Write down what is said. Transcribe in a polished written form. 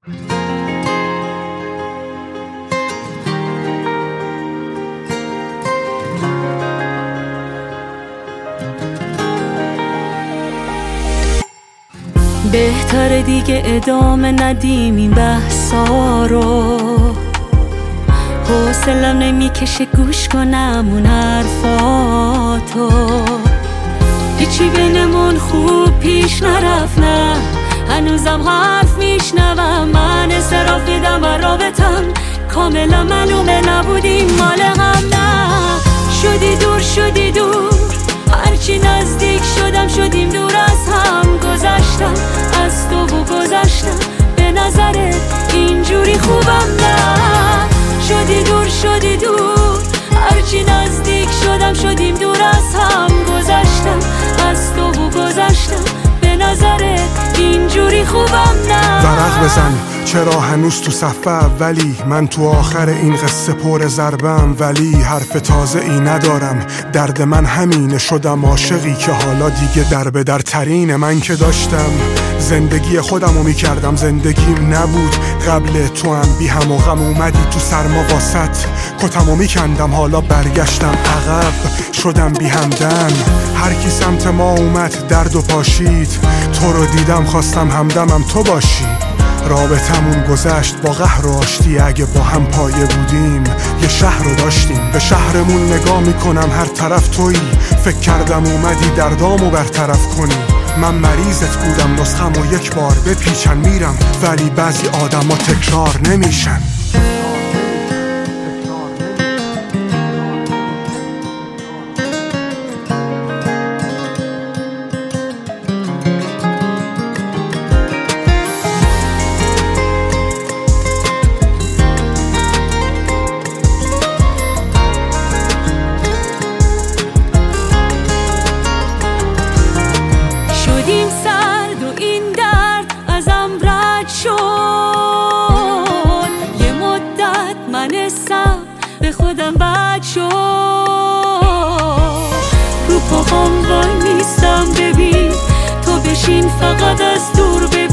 بهتره دیگه ادامه ندیم این بحثا رو، حوصلم نمیکشه گوش کنم اون حرفاتو. هیچی بینمون خوب پیش نرفت، نه هنوزم حرف میشنوم. من انصراف دیدم و رابطم کاملا معلومه نبودیم مال هم. نه شدی دور شدی دور، هرچی نزدیک شدم شدیم دور از هم. گذشتم از تو و گذشتم به نظرت اینجوری خوبم. نه شدی دور شدی دور، هرچی نزدیک شدم شدیم دور از هم. گذشتم از تو و گذشتم به نظرت اینجوری خوبم. نه ورق بزن چرا هنوز تو صف اولی، من تو آخر این قصه پر ضربم ولی حرف تازه ای ندارم. درد من همینه، شدم عاشقی که حالا دیگه در به در ترینه. من که داشتم زندگی خودمو میکردم، زندگیم نبود قبل تو هم بی هم و غم. اومدی تو سرما واسط کتمو میکندم، حالا برگشتم عقب شدم بی همدم. هر کی سمت ما اومد درد و پاشید، تو رو دیدم خواستم همدمم تو باشی. رابطمون گذشت با قهر و آشتی، اگه با هم پایه بودیم یه شهر رو داشتیم. به شهرمون نگاه میکنم هر طرف تویی، فکر کردم اومدی دردامو برطرف کنی. من مریضت بودم نسخمو یک بار بپیچن میرم، ولی بعضی آدما تکرار نمیشن. یه مدت من به خودم بد شد، رو پاهم وای نیستم. ببین تو بشین فقط از دور